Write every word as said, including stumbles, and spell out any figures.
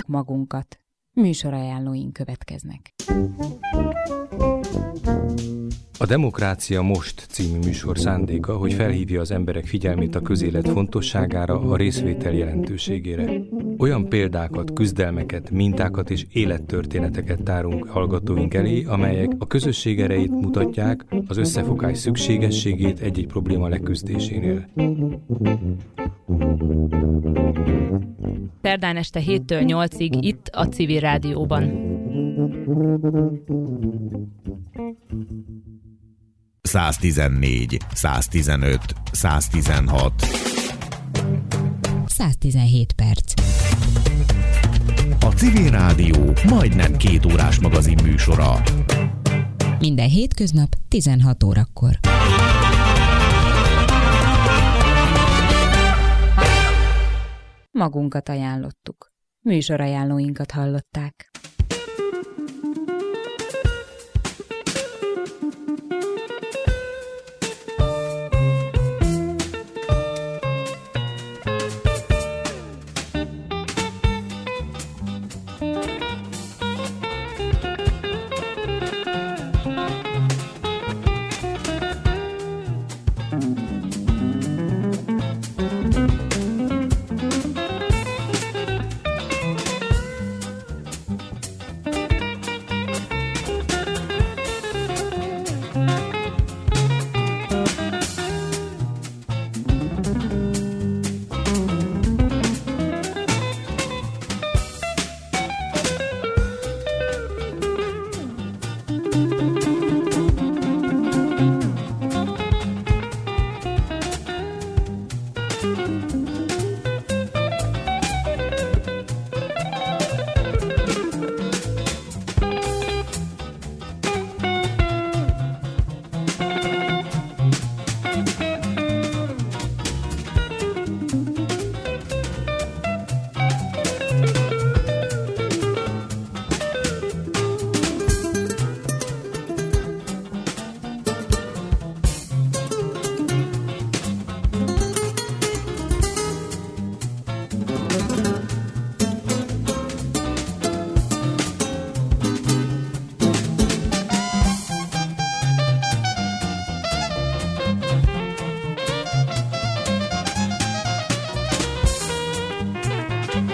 ajánljuk magunkat. Műsorajánlóink következnek. A Demokrácia Most című műsor szándéka, hogy felhívja az emberek figyelmét a közélet fontosságára, a részvétel jelentőségére. Olyan példákat, küzdelmeket, mintákat és élettörténeteket tárunk hallgatóink elé, amelyek a közösség erejét mutatják, az összefogás szükségességét egy-egy probléma leküzdésénél. Szerdán este héttől nyolcig itt a Civil Rádióban. száztizennégy, száztizenöt, száztizenhat. száztizenhét perc. A Civil Rádió majdnem két órás magazin műsora. Minden hétköznap tizenhat órakor. Magunkat ajánlottuk. Műsorajánlóinkat hallották.